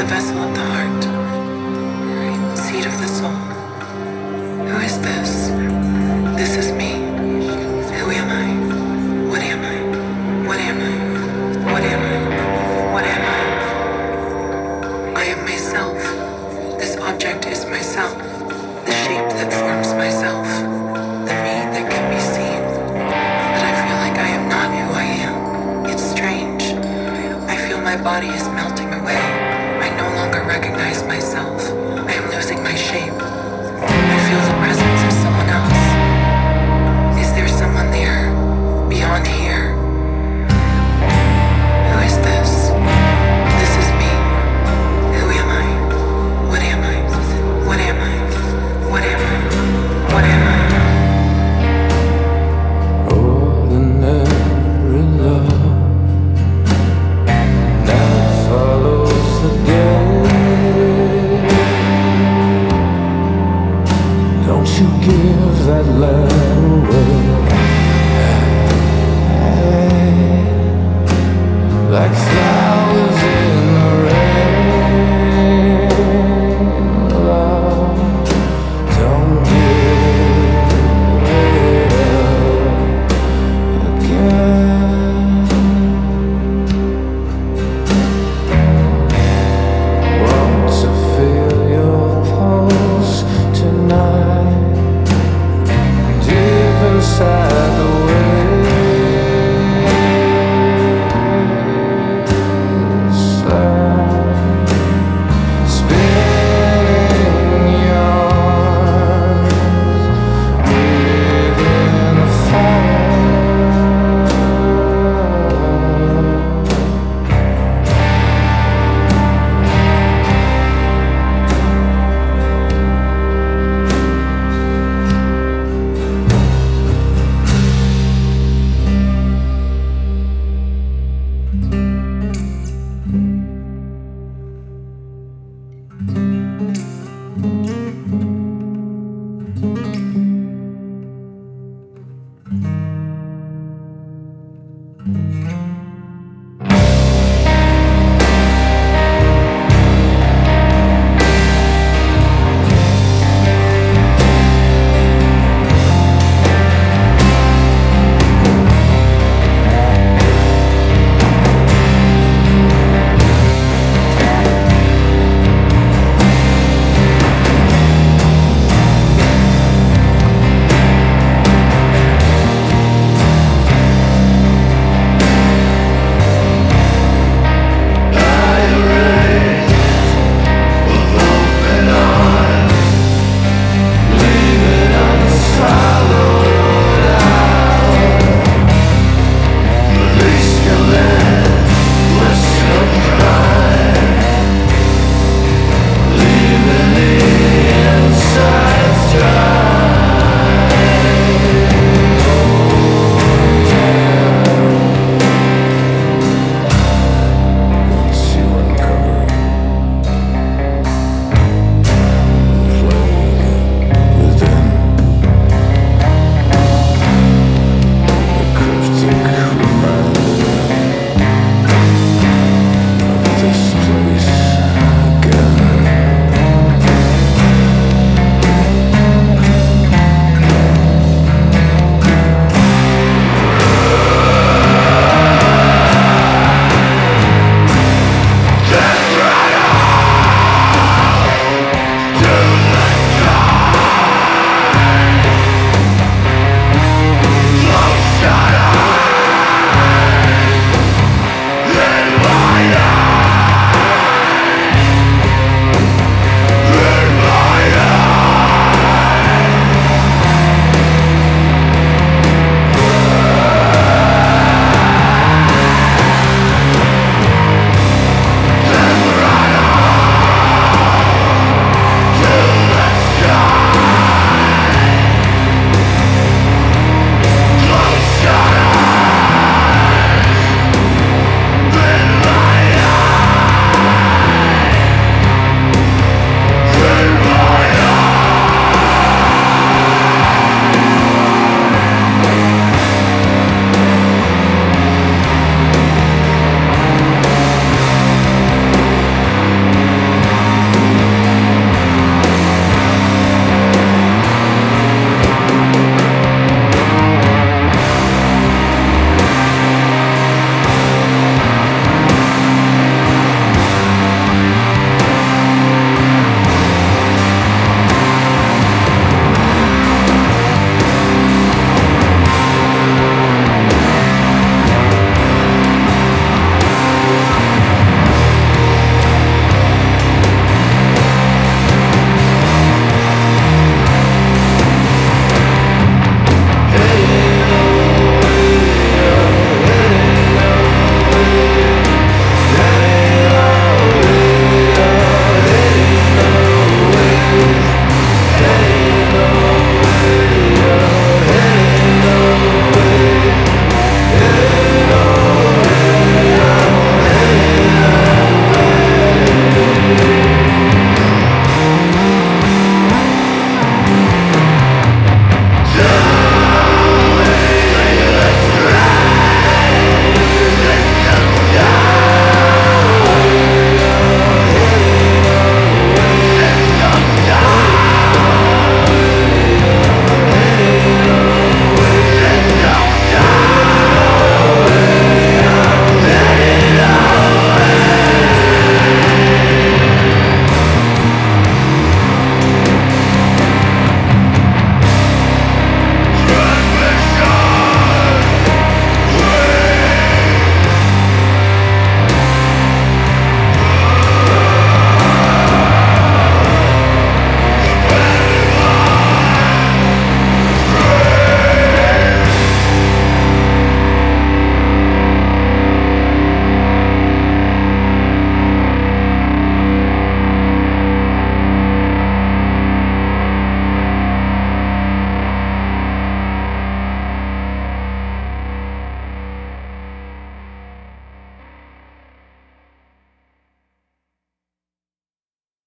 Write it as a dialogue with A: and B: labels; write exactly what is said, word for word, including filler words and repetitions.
A: the vessel of the heart, seat of the soul. Who is this? This is me. Who am I? What am I? What am I? What am I? What am I? I am myself. This object is myself. The shape that forms myself. The me that can be seen. But I feel like I am not who I am. It's strange. I feel my body is melting away. I no longer recognize myself. I am losing my shape. I feel the presence of someone else. Is there someone there, beyond here?